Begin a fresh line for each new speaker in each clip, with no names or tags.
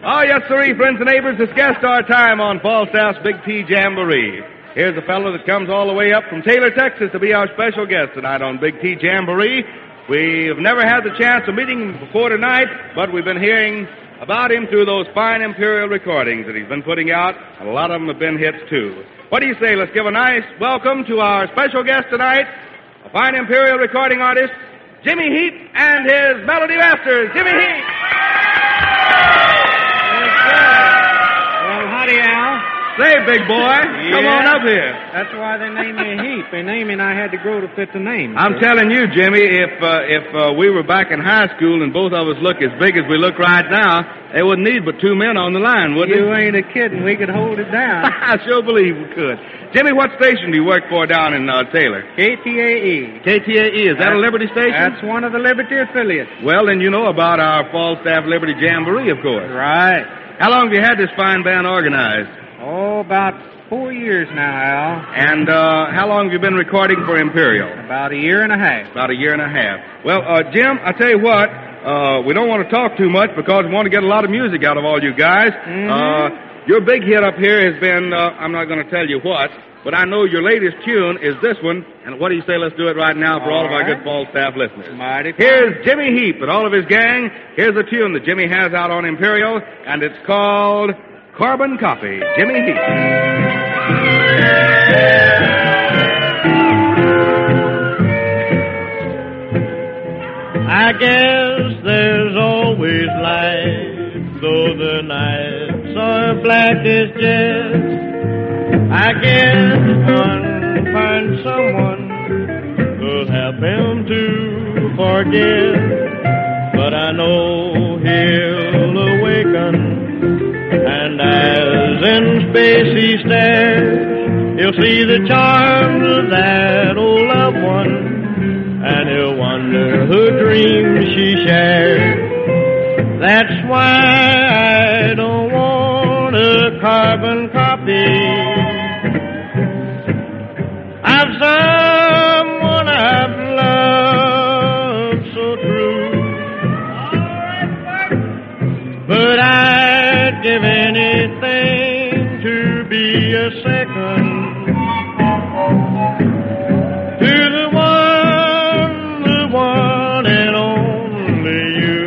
Oh, yes, sirree, friends and neighbors, it's guest star time on Falstaff's Big T Jamboree. Here's a fellow that comes all the way up from Taylor, Texas to be our special guest tonight on Big T Jamboree. We've never had the chance of meeting him before tonight, but we've been hearing about him through those fine Imperial recordings that he's been putting out, and a lot of them have been hits, too. What do you say? Let's give a nice welcome to our special guest tonight, a fine Imperial recording artist, Jimmy Heap and his Melody Masters. Jimmy Heap!
Well, howdy, Al.
Say, big boy, come on up here.
That's why they named me Heap. They named me and I had to grow to fit the name.
I'm telling you, Jimmy, if we were back in high school and both of us look as big as we look right now, they wouldn't need but two men on the line, would they?
You ain't a kidding. We could hold it down.
I sure believe we could. Jimmy, what station do you work for down in Taylor?
KTAE.
KTAE. Is that a Liberty station?
That's one of the Liberty affiliates.
Well, then you know about our Falstaff Liberty Jamboree, of course.
Right.
How long have you had this fine band organized?
Oh, about 4 years now, Al.
And how long have you been recording for Imperial?
About a year and a half.
About a year and a half. Well, Jim, I tell you what, we don't want to talk too much because we want to get a lot of music out of all you guys.
Mm-hmm.
Your big hit up here has been, I'm not going to tell you what, but I know your latest tune is this one. And what do you say, let's do it right now for all of our good Falstaff listeners.
Mighty fine.
Here's Jimmy Heap and all of his gang. Here's a tune that Jimmy has out on Imperial, and it's called Carbon Copy. Jimmy Heap.
I guess there's always light, though the nights are black as jet. I guess one finds someone who'll help him to forget. But I know he'll awaken, and as in space he stares, he'll see the charms of that old loved one, and he'll wonder who dreams she shared. That's why I don't want a carbon copy of someone I've loved so true. But I'd give anything to be a second to the one and only you.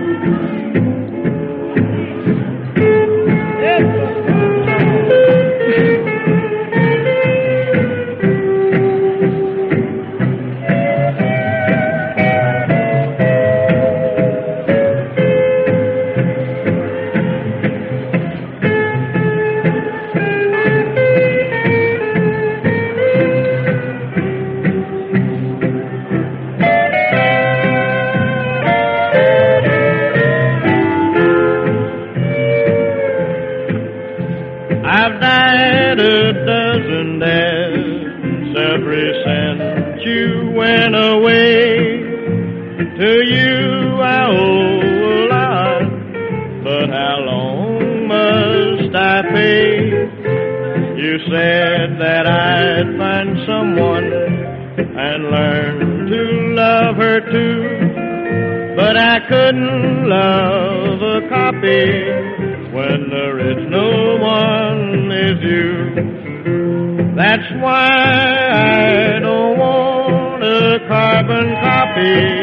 I've died a dozen deaths ever since you went away. To you I owe a lot, but how long must I pay? You said that I'd find someone and learn to love her too, but I couldn't love a copy when the original one is you. That's why I don't want a carbon copy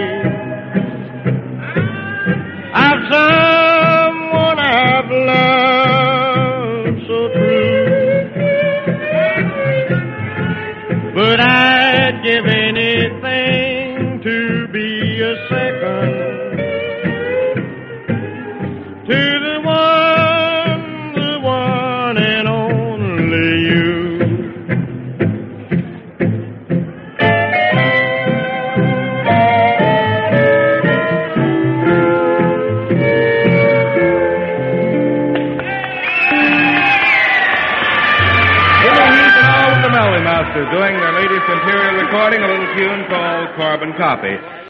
of someone I've loved so true. But I'd give anything to be a second to the one and only you.
Doing their latest Imperial recording, a little tune called Carbon Copy.